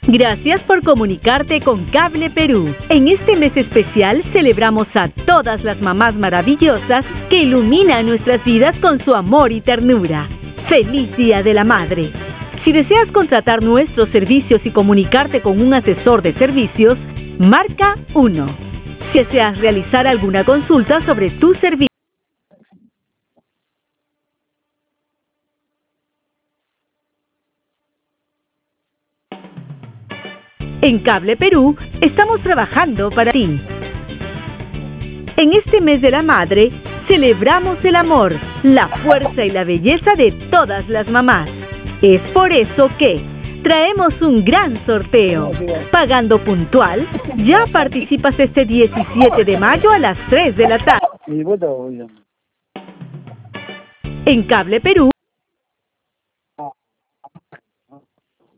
Gracias por comunicarte con Cable Perú. En este mes especial celebramos a todas las mamás maravillosas que iluminan nuestras vidas con su amor y ternura. ¡Feliz Día de la Madre! Si deseas contratar nuestros servicios y comunicarte con un asesor de servicios, marca 1. Si deseas realizar alguna consulta sobre tu servicio, en Cable Perú estamos trabajando para ti. En este mes de la madre, celebramos el amor, la fuerza y la belleza de todas las mamás. Es por eso que traemos un gran sorteo. Pagando puntual, ya participas este 17 de mayo a las 3 de la tarde. En Cable Perú